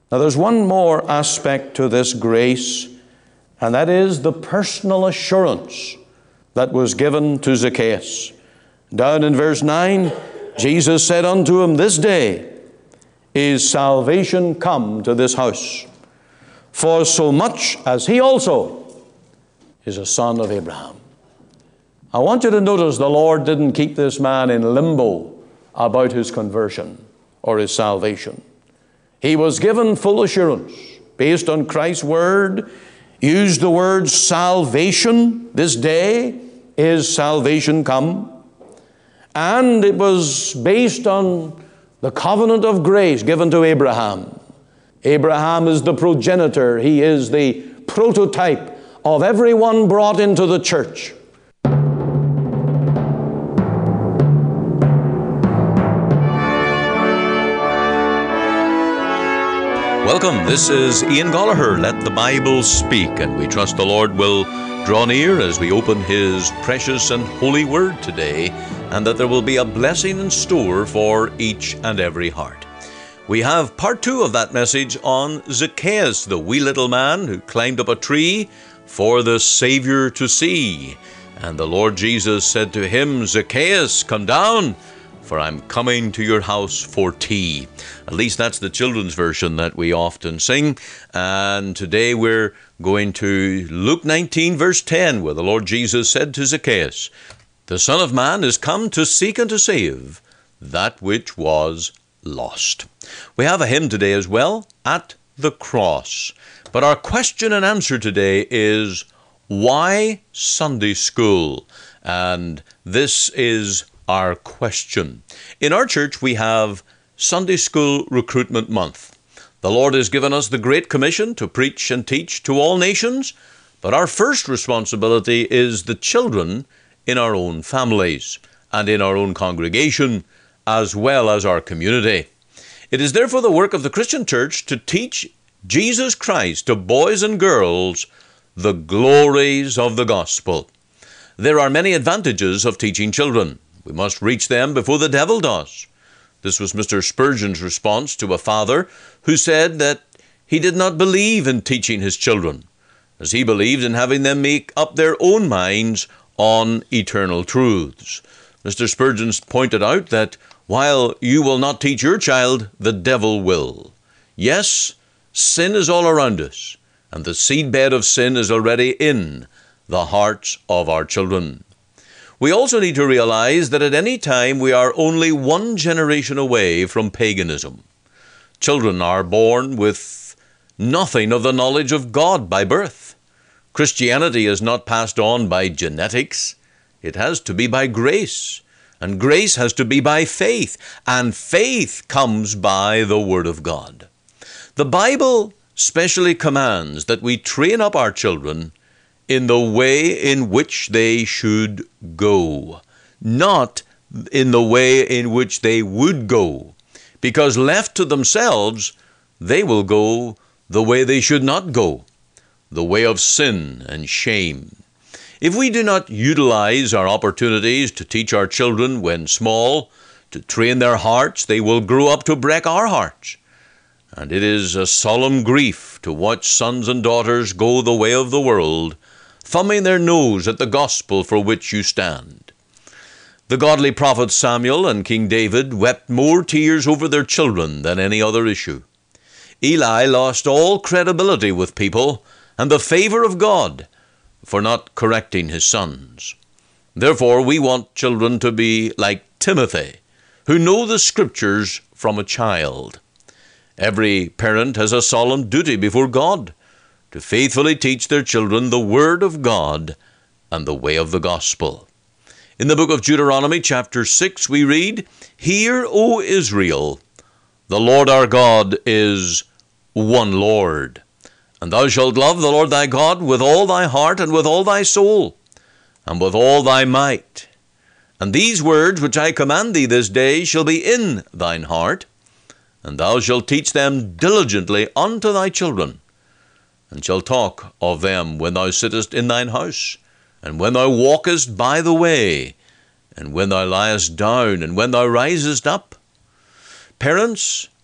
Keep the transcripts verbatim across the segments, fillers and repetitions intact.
Now there's one more aspect to this grace, and that is the personal assurance that was given to Zacchaeus. Down in verse nine, Jesus said unto him, This day is salvation come to this house, for so much as he also is a son of Abraham. I want you to notice the Lord didn't keep this man in limbo about his conversion or his salvation. He was given full assurance based on Christ's word, used the word salvation. This day is salvation come. And it was based on the covenant of grace given to Abraham. Abraham is the progenitor. He is the prototype of everyone brought into the church. Welcome. This is Ian Gallagher, Let the Bible Speak, and we trust the Lord will draw near as we open His precious and holy word today, and that there will be a blessing in store for each and every heart. We have part two of that message on Zacchaeus, the wee little man who climbed up a tree for the Savior to see. And the Lord Jesus said to him, Zacchaeus, come down, for I'm coming to your house for tea. At least that's the children's version that we often sing. And today we're going to Luke nineteen, verse ten, where the Lord Jesus said to Zacchaeus, The Son of Man is come to seek and to save that which was lost. We have a hymn today as well, At the Cross. But our question and answer today is, why Sunday school? And this is our question. In our church, we have Sunday School Recruitment Month. The Lord has given us the Great Commission to preach and teach to all nations, but our first responsibility is the children in our own families and in our own congregation, as well as our community. It is therefore the work of the Christian church to teach Jesus Christ to boys and girls the glories of the gospel. There are many advantages of teaching children. We must reach them before the devil does. This was Mister Spurgeon's response to a father who said that he did not believe in teaching his children, as he believed in having them make up their own minds on eternal truths. Mister Spurgeon pointed out that while you will not teach your child, the devil will. Yes, sin is all around us, and the seedbed of sin is already in the hearts of our children. We also need to realize that at any time we are only one generation away from paganism. Children are born with nothing of the knowledge of God by birth. Christianity is not passed on by genetics. It has to be by grace, and grace has to be by faith, and faith comes by the Word of God. The Bible specially commands that we train up our children in the way in which they should go, not in the way in which they would go, because left to themselves, they will go the way they should not go, the way of sin and shame. If we do not utilize our opportunities to teach our children when small, to train their hearts, they will grow up to break our hearts. And it is a solemn grief to watch sons and daughters go the way of the world, thumbing their nose at the gospel for which you stand. The godly prophet Samuel and King David wept more tears over their children than any other issue. Eli lost all credibility with people and the favor of God for not correcting his sons. Therefore, we want children to be like Timothy, who know the Scriptures from a child. Every parent has a solemn duty before God to faithfully teach their children the Word of God and the way of the gospel. In the book of Deuteronomy, chapter six, we read, Hear, O Israel, the Lord our God is one Lord. And thou shalt love the Lord thy God with all thy heart and with all thy soul and with all thy might. And these words which I command thee this day shall be in thine heart, and thou shalt teach them diligently unto thy children, and shalt talk of them when thou sittest in thine house, and when thou walkest by the way, and when thou liest down, and when thou risest up. Parents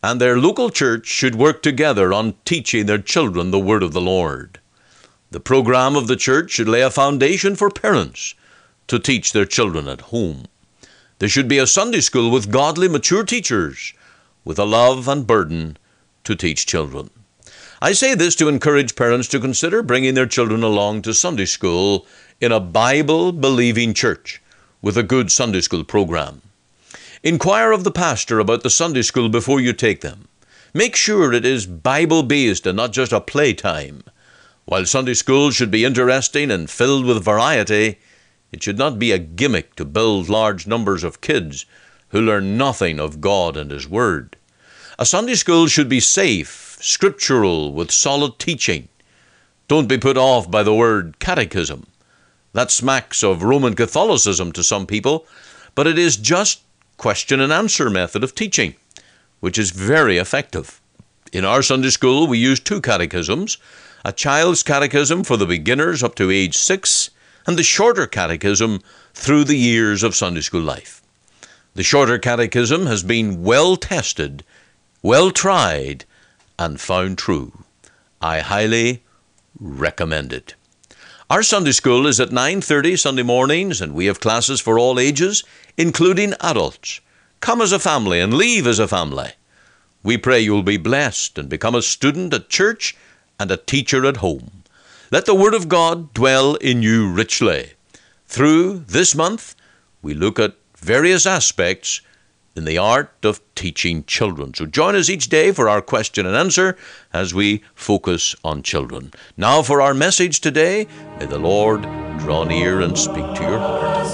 and their local church should work together on teaching their children the word of the Lord. The program of the church should lay a foundation for parents to teach their children at home. There should be a Sunday school with godly, mature teachers with a love and burden to teach children. I say this to encourage parents to consider bringing their children along to Sunday school in a Bible-believing church with a good Sunday school program. Inquire of the pastor about the Sunday school before you take them. Make sure it is Bible-based and not just a playtime. While Sunday school should be interesting and filled with variety, it should not be a gimmick to build large numbers of kids who learn nothing of God and His Word. A Sunday school should be safe, scriptural, with solid teaching. Don't be put off by the word catechism. That smacks of Roman Catholicism to some people, but it is just question and answer method of teaching, which is very effective. In our Sunday school, we use two catechisms, a child's catechism for the beginners up to age six, and the shorter catechism through the years of Sunday school life. The shorter catechism has been well tested, well tried, and found true. I highly recommend it. Our Sunday school is at nine thirty Sunday mornings, and we have classes for all ages, including adults. Come as a family and leave as a family. We pray you'll be blessed and become a student at church and a teacher at home. Let the Word of God dwell in you richly. Through this month, we look at various aspects in the art of teaching children. So join us each day for our question and answer as we focus on children. Now for our message today, may the Lord draw near and speak to your heart.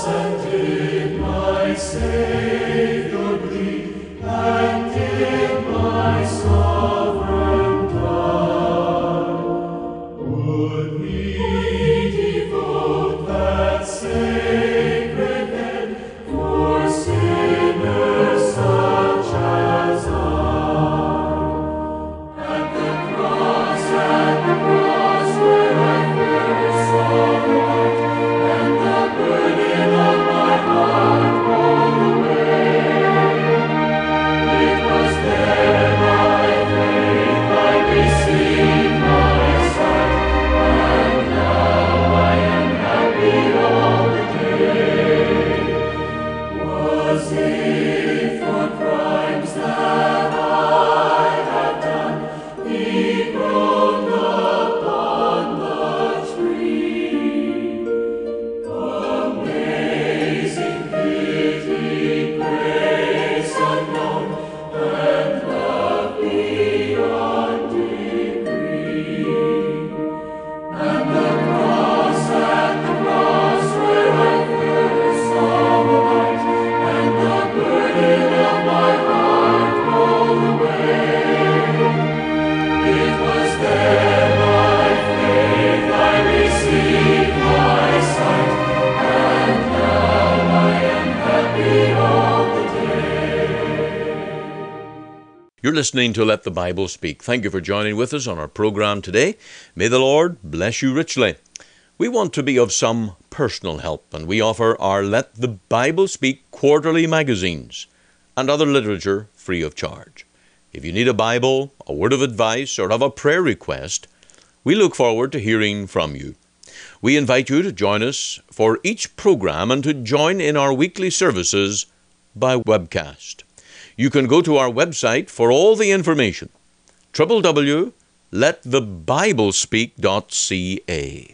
You're listening to Let the Bible Speak. Thank you for joining with us on our program today. May the Lord bless you richly. We want to be of some personal help, and we offer our Let the Bible Speak quarterly magazines and other literature free of charge. If you need a Bible, a word of advice, or have a prayer request, we look forward to hearing from you. We invite you to join us for each program and to join in our weekly services by webcast. You can go to our website for all the information, w w w dot let the bible speak dot c a.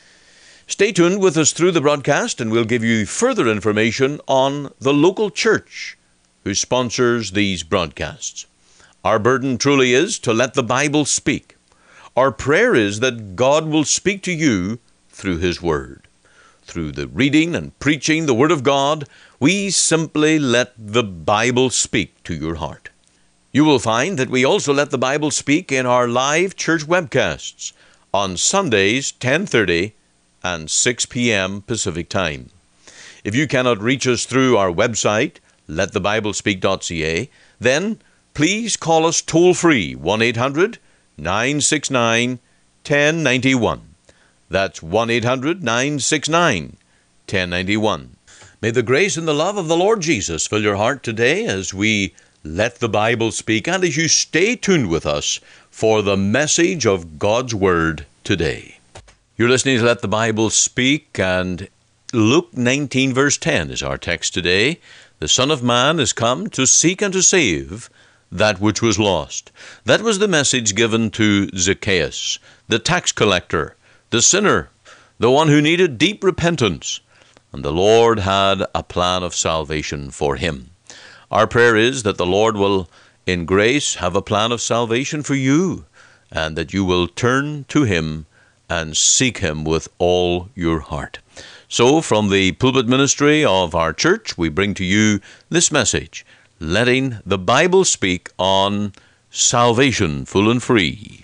Stay tuned with us through the broadcast, and we'll give you further information on the local church who sponsors these broadcasts. Our burden truly is to let the Bible speak. Our prayer is that God will speak to you through His Word. Through the reading and preaching the Word of God, we simply let the Bible speak to your heart. You will find that we also let the Bible speak in our live church webcasts on Sundays, ten thirty and six p m Pacific Time. If you cannot reach us through our website, let the bible speak dot c a, then please call us toll-free, one eight hundred nine six nine one zero nine one. That's one eight hundred nine six nine one zero nine one. May the grace and the love of the Lord Jesus fill your heart today as we Let the Bible Speak, and as you stay tuned with us for the message of God's Word today. You're listening to Let the Bible Speak, and Luke nineteen verse ten is our text today. The Son of Man is come to seek and to save that which was lost. That was the message given to Zacchaeus, the tax collector, the sinner, the one who needed deep repentance. And the Lord had a plan of salvation for him. Our prayer is that the Lord will, in grace, have a plan of salvation for you, and that you will turn to Him and seek Him with all your heart. So, from the pulpit ministry of our church, we bring to you this message, letting the Bible speak on salvation full and free.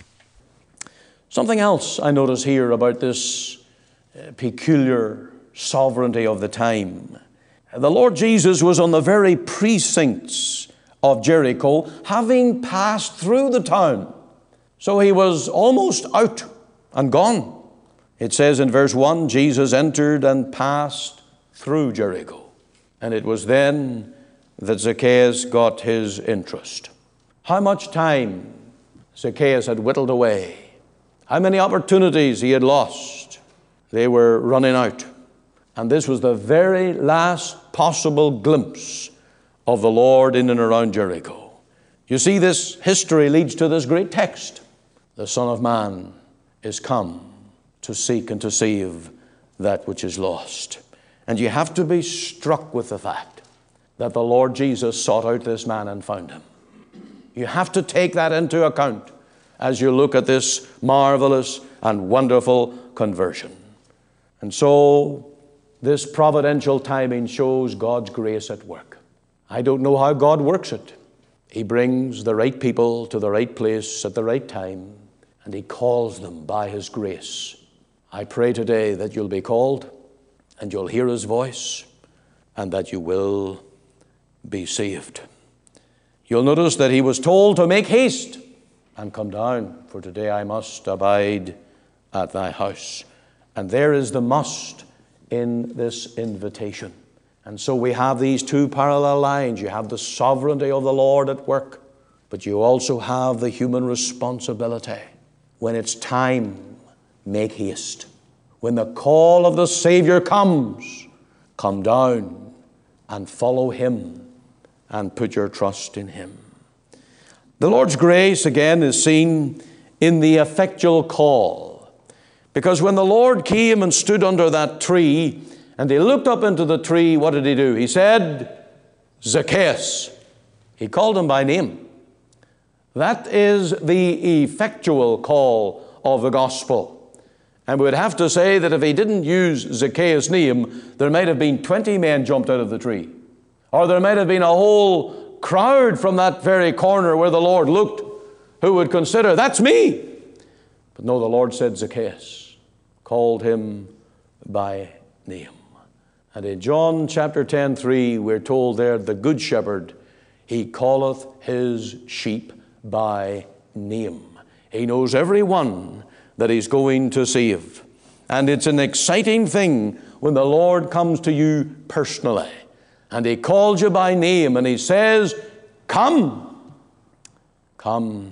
Something else I notice here about this uh, peculiar sovereignty of the time. The Lord Jesus was on the very precincts of Jericho, having passed through the town. So he was almost out and gone. It says in verse one, Jesus entered and passed through Jericho. And it was then that Zacchaeus got his interest. How much time Zacchaeus had whittled away. How many opportunities he had lost. They were running out. And this was the very last possible glimpse of the Lord in and around Jericho. You see, this history leads to this great text. The Son of Man is come to seek and to save that which is lost. And you have to be struck with the fact that the Lord Jesus sought out this man and found him. You have to take that into account as you look at this marvelous and wonderful conversion. And so, this providential timing shows God's grace at work. I don't know how God works it. He brings the right people to the right place at the right time, and He calls them by His grace. I pray today that you'll be called, and you'll hear His voice, and that you will be saved. You'll notice that he was told to make haste and come down, for today I must abide at thy house. And there is the must in this invitation. And so we have these two parallel lines. You have the sovereignty of the Lord at work, but you also have the human responsibility. When it's time, make haste. When the call of the Savior comes, come down and follow Him and put your trust in Him. The Lord's grace, again, is seen in the effectual call. Because when the Lord came and stood under that tree, and He looked up into the tree, what did He do? He said, Zacchaeus. He called him by name. That is the effectual call of the gospel. And we would have to say that if He didn't use Zacchaeus' name, there might have been twenty men jumped out of the tree. Or there might have been a whole crowd from that very corner where the Lord looked who would consider, that's me. But no, the Lord said Zacchaeus, called him by name. And in John chapter ten, three, we're told there, the good shepherd, He calleth His sheep by name. He knows every one that He's going to save. And it's an exciting thing when the Lord comes to you personally. And He calls you by name and He says, come, come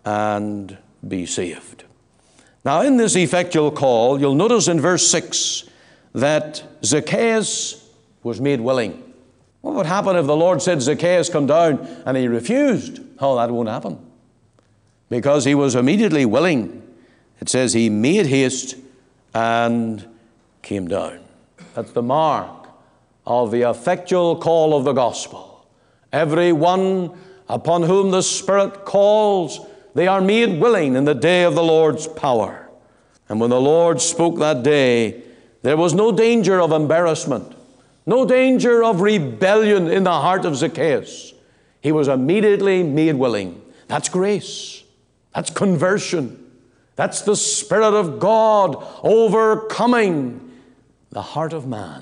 and be saved. Now, in this effectual call, you'll notice in verse six that Zacchaeus was made willing. What would happen if the Lord said, Zacchaeus, come down, and he refused? Oh, that won't happen. Because he was immediately willing. It says he made haste and came down. That's the mark of the effectual call of the gospel. Every one upon whom the Spirit calls, they are made willing in the day of the Lord's power. And when the Lord spoke that day, there was no danger of embarrassment, no danger of rebellion in the heart of Zacchaeus. He was immediately made willing. That's grace. That's conversion. That's the Spirit of God overcoming the heart of man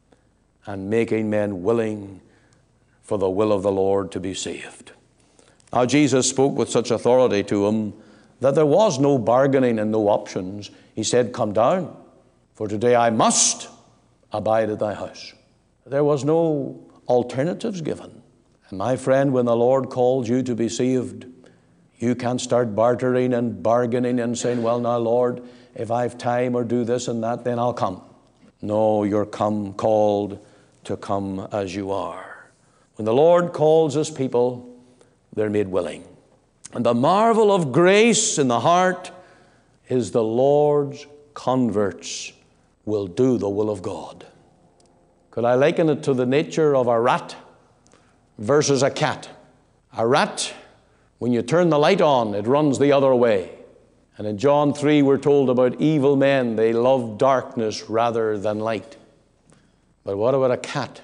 and making men willing for the will of the Lord to be saved. Now, Jesus spoke with such authority to him that there was no bargaining and no options. He said, come down, for today I must abide at thy house. There was no alternatives given. And my friend, when the Lord calls you to be saved, you can't start bartering and bargaining and saying, well, now, Lord, if I have time or do this and that, then I'll come. No, you're come called to come as you are. When the Lord calls His people, they're made willing. And the marvel of grace in the heart is the Lord's converts will do the will of God. Could I liken it to the nature of a rat versus a cat? A rat, when you turn the light on, it runs the other way. And in John three, we're told about evil men. They love darkness rather than light. But what about a cat?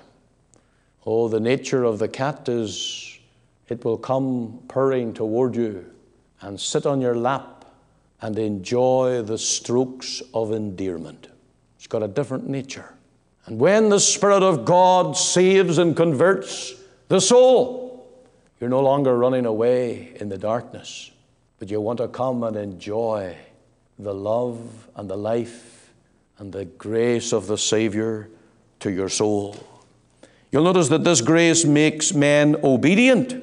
Oh, the nature of the cat is it will come purring toward you and sit on your lap and enjoy the strokes of endearment. It's got a different nature. And when the Spirit of God saves and converts the soul, you're no longer running away in the darkness, but you want to come and enjoy the love and the life and the grace of the Savior to your soul. You'll notice that this grace makes men obedient.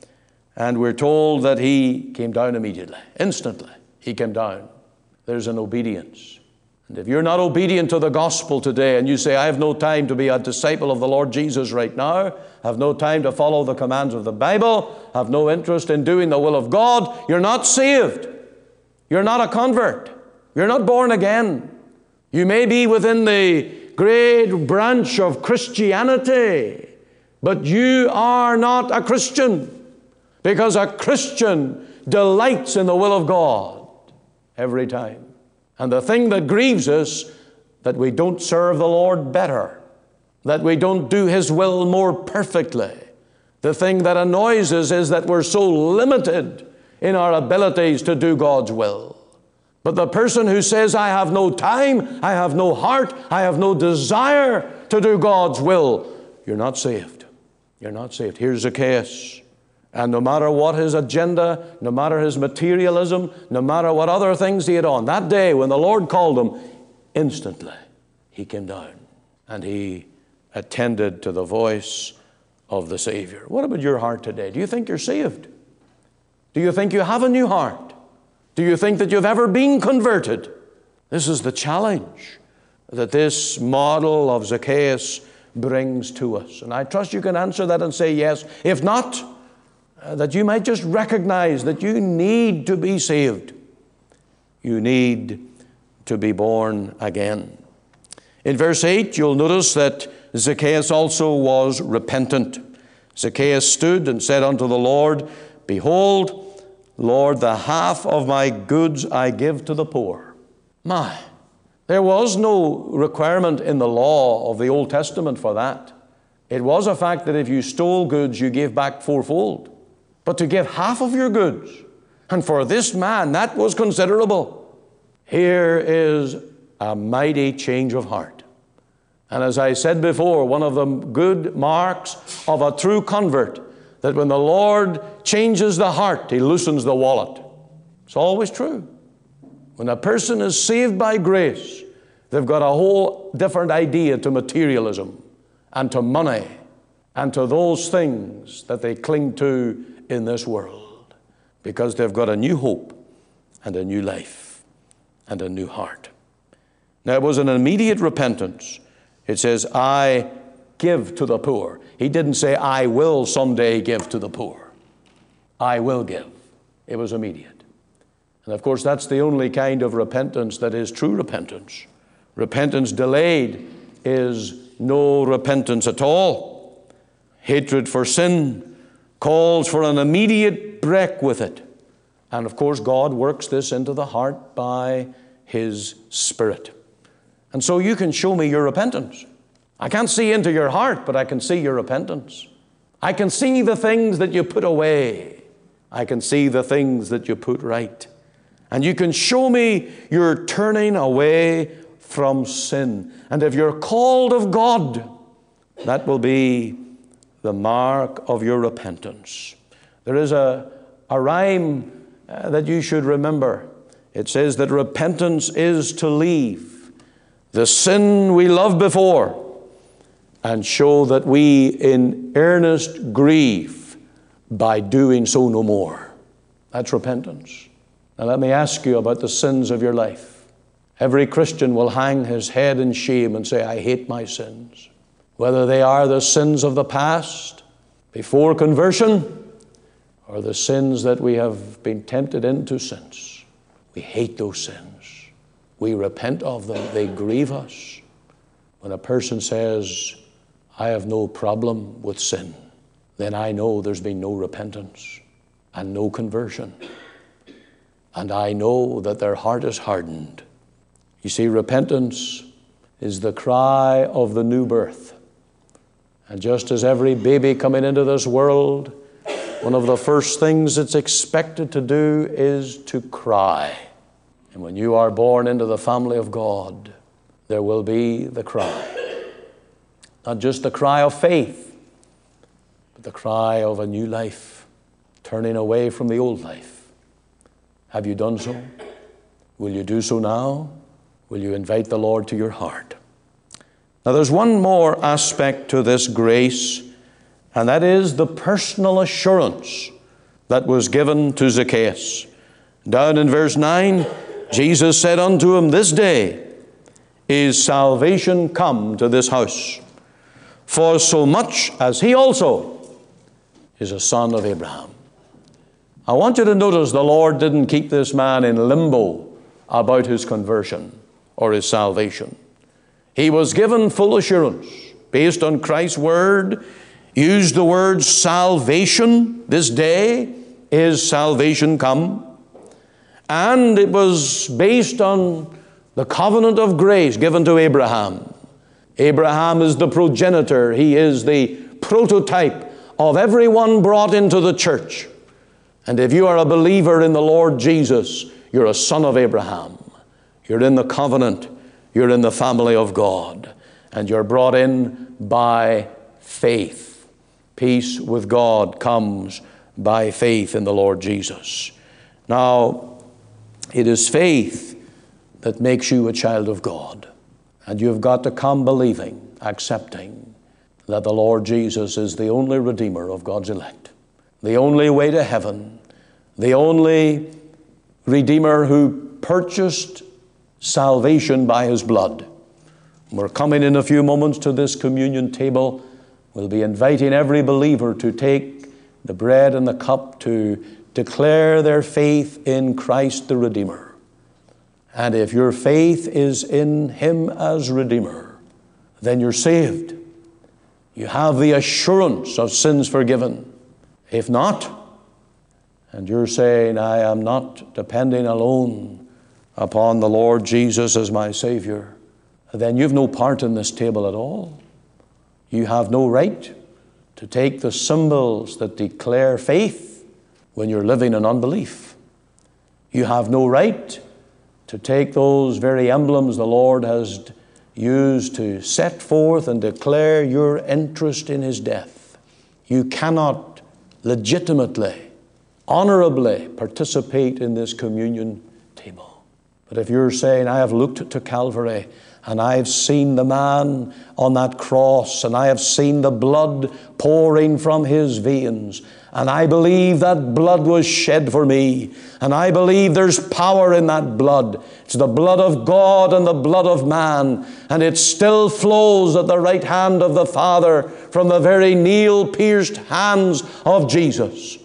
And we're told that He came down immediately, instantly. He came down. There's an obedience. And if you're not obedient to the gospel today and you say, I have no time to be a disciple of the Lord Jesus right now, have no time to follow the commands of the Bible, have no interest in doing the will of God, you're not saved. You're not a convert. You're not born again. You may be within the great branch of Christianity, but you are not a Christian, because a Christian delights in the will of God every time. And the thing that grieves us, that we don't serve the Lord better, that we don't do His will more perfectly. The thing that annoys us is that we're so limited in our abilities to do God's will. But the person who says, I have no time, I have no heart, I have no desire to do God's will, you're not saved. You're not saved. Here's Zacchaeus. And no matter what his agenda, no matter his materialism, no matter what other things he had on, that day when the Lord called him, instantly he came down and he attended to the voice of the Savior. What about your heart today? Do you think you're saved? Do you think you have a new heart? Do you think that you've ever been converted? This is the challenge that this model of Zacchaeus brings to us. And I trust you can answer that and say yes. If not, Uh, that you might just recognize that you need to be saved. You need to be born again. In verse eight, you'll notice that Zacchaeus also was repentant. Zacchaeus stood and said unto the Lord, Behold, Lord, the half of my goods I give to the poor. My, there was no requirement in the law of the Old Testament for that. It was a fact that if you stole goods, you gave back fourfold. But to give half of your goods, and for this man, that was considerable. Here is a mighty change of heart. And as I said before, one of the good marks of a true convert, that when the Lord changes the heart, He loosens the wallet. It's always true. When a person is saved by grace, they've got a whole different idea to materialism and to money and to those things that they cling to in this world, because they've got a new hope and a new life and a new heart. Now, it was an immediate repentance. It says, I give to the poor. He didn't say, I will someday give to the poor. I will give. It was immediate. And of course, that's the only kind of repentance that is true repentance. Repentance delayed is no repentance at all. Hatred for sin calls for an immediate break with it. And of course, God works this into the heart by His Spirit. And so you can show me your repentance. I can't see into your heart, but I can see your repentance. I can see the things that you put away. I can see the things that you put right. And you can show me your turning away from sin. And if you're called of God, that will be the mark of your repentance. There is a, a rhyme uh, that you should remember. It says that repentance is to leave the sin we loved before and show that we in earnest grieve by doing so no more. That's repentance. Now let me ask you about the sins of your life. Every Christian will hang his head in shame and say, I hate my sins. Whether they are the sins of the past, before conversion, or the sins that we have been tempted into since. We hate those sins. We repent of them. They grieve us. When a person says, I have no problem with sin, then I know there's been no repentance and no conversion. And I know that their heart is hardened. You see, repentance is the cry of the new birth. And just as every baby coming into this world, one of the first things it's expected to do is to cry. And when you are born into the family of God, there will be the cry. Not just the cry of faith, but the cry of a new life, turning away from the old life. Have you done so? Will you do so now? Will you invite the Lord to your heart? Now there's one more aspect to this grace, and that is the personal assurance that was given to Zacchaeus. Down in verse nine, Jesus said unto him, This day is salvation come to this house, for so much as he also is a son of Abraham. I want you to notice the Lord didn't keep this man in limbo about his conversion or his salvation. He was given full assurance based on Christ's word, used the word salvation. This day is salvation come. And it was based on the covenant of grace given to Abraham. Abraham is the progenitor. He is the prototype of everyone brought into the church. And if you are a believer in the Lord Jesus, you're a son of Abraham. You're in the covenant. You're in the family of God. And you're brought in by faith. Peace with God comes by faith in the Lord Jesus. Now, it is faith that makes you a child of God. And you've got to come believing, accepting that the Lord Jesus is the only Redeemer of God's elect, the only way to heaven, the only Redeemer who purchased salvation by His blood. We're coming in a few moments to this communion table. We'll be inviting every believer to take the bread and the cup to declare their faith in Christ the Redeemer. And if your faith is in Him as Redeemer, then you're saved. You have the assurance of sins forgiven. If not, and you're saying, I am not depending alone upon the Lord Jesus as my Savior, then you've no part in this table at all. You have no right to take the symbols that declare faith when you're living in unbelief. You have no right to take those very emblems the Lord has used to set forth and declare your interest in His death. You cannot legitimately, honorably participate in this communion table. But if you're saying, I have looked to Calvary and I have seen the man on that cross and I have seen the blood pouring from His veins, and I believe that blood was shed for me, and I believe there's power in that blood. It's the blood of God and the blood of man, and it still flows at the right hand of the Father from the very nail-pierced hands of Jesus.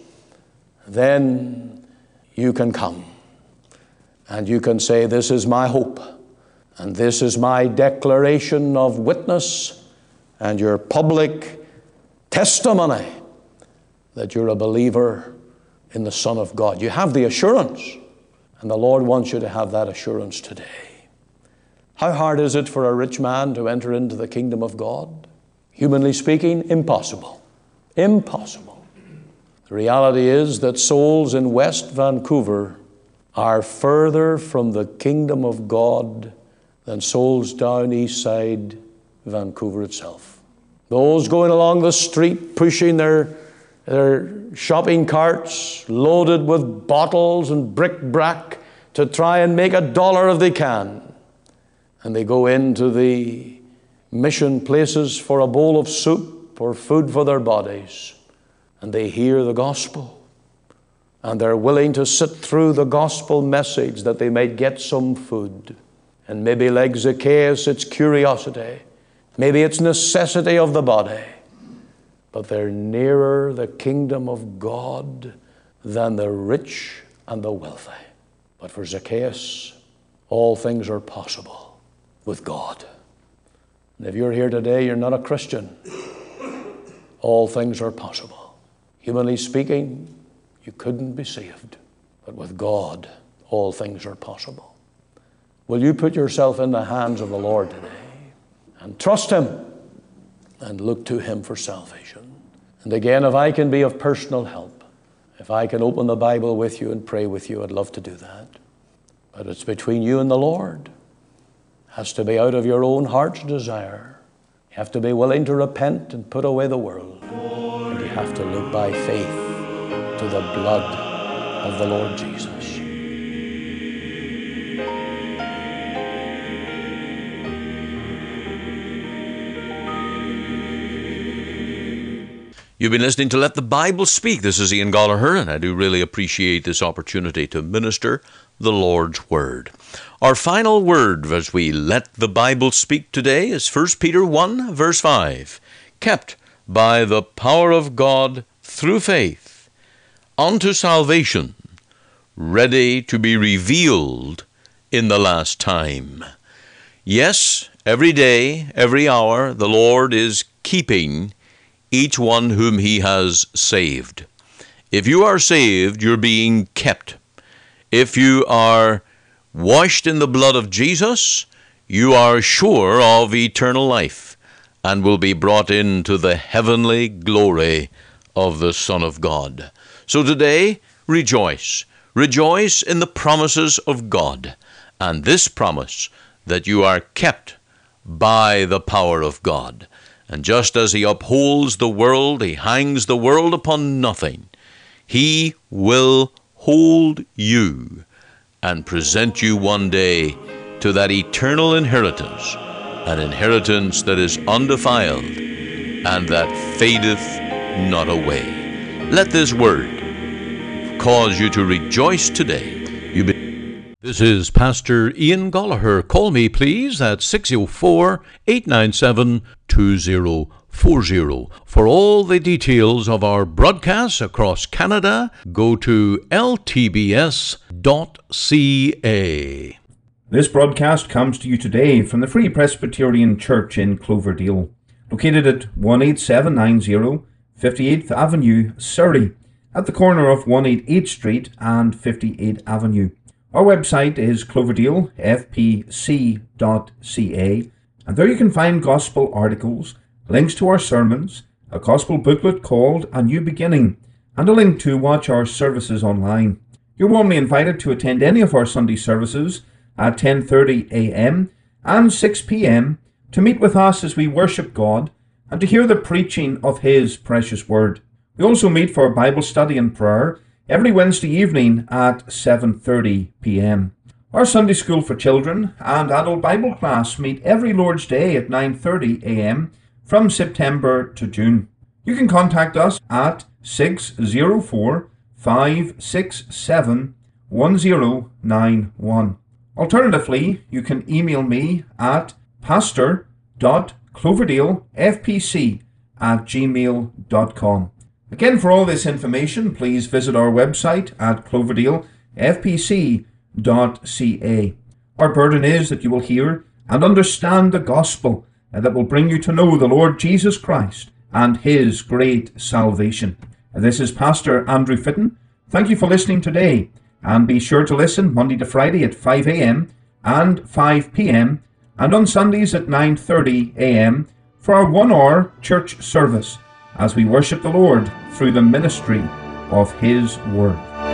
Then you can come and you can say, this is my hope, and this is my declaration of witness and your public testimony that you're a believer in the Son of God. You have the assurance, and the Lord wants you to have that assurance today. How hard is it for a rich man to enter into the kingdom of God? Humanly speaking, impossible. Impossible. The reality is that souls in West Vancouver are further from the kingdom of God than souls down east side Vancouver itself. Those going along the street pushing their, their shopping carts loaded with bottles and bric-a-brac to try and make a dollar if they can. And they go into the mission places for a bowl of soup or food for their bodies. and they hear the gospel, and they're willing to sit through the gospel message that they might get some food. And maybe like Zacchaeus, it's curiosity. Maybe it's necessity of the body. But they're nearer the kingdom of God than the rich and the wealthy. But for Zacchaeus, all things are possible with God. And if you're here today, you're not a Christian, all things are possible. Humanly speaking, you couldn't be saved. But with God, all things are possible. Will you put yourself in the hands of the Lord today and trust Him and look to Him for salvation? And again, if I can be of personal help, if I can open the Bible with you and pray with you, I'd love to do that. But it's between you and the Lord. It has to be out of your own heart's desire. You have to be willing to repent and put away the world. And you have to look by faith to the blood of the Lord Jesus. You've been listening to Let the Bible Speak. This is Ian Gollaher, and I do really appreciate this opportunity to minister the Lord's Word. Our final word as we let the Bible speak today is First Peter one, verse five. Kept by the power of God through faith unto salvation, ready to be revealed in the last time. Yes, every day, every hour, the Lord is keeping each one whom He has saved. If you are saved, you're being kept. If you are washed in the blood of Jesus, you are sure of eternal life and will be brought into the heavenly glory of the Son of God. So today, rejoice. Rejoice in the promises of God, and this promise that you are kept by the power of God. And just as He upholds the world, He hangs the world upon nothing, He will hold you and present you one day to that eternal inheritance, an inheritance that is undefiled and that fadeth not away. Let this word cause you to rejoice today. You be- this is Pastor Ian Gollaher. Call me, please, at six oh four, eight nine seven, two oh four oh. For all the details of our broadcasts across Canada, go to L T B S dot C A. This broadcast comes to you today from the Free Presbyterian Church in Cloverdale, located at one eight seven nine zero fifty-eighth Avenue, Surrey, at the corner of one eighty-eighth Street and fifty-eighth Avenue. Our website is cloverdale f p c dot c a, and there you can find gospel articles, links to our sermons, a gospel booklet called A New Beginning, and a link to watch our services online. You're warmly invited to attend any of our Sunday services at ten thirty a m and six p m to meet with us as we worship God and to hear the preaching of His precious Word. We also meet for Bible study and prayer every Wednesday evening at seven thirty p m Our Sunday School for Children and Adult Bible class meet every Lord's Day at nine thirty a m from September to June. You can contact us at six oh four, five six seven, one oh nine one. Alternatively, you can email me at pastor dot cloverdale f p c at gmail dot com. Again, for all this information, please visit our website at cloverdale f p c dot c a. Our burden is that you will hear and understand the gospel, and that will bring you to know the Lord Jesus Christ and His great salvation. And this is Pastor Andrew Fitton. Thank you for listening today, and be sure to listen Monday to Friday at five a m and five p m and on Sundays at nine thirty a m for our one-hour church service as we worship the Lord through the ministry of His Word.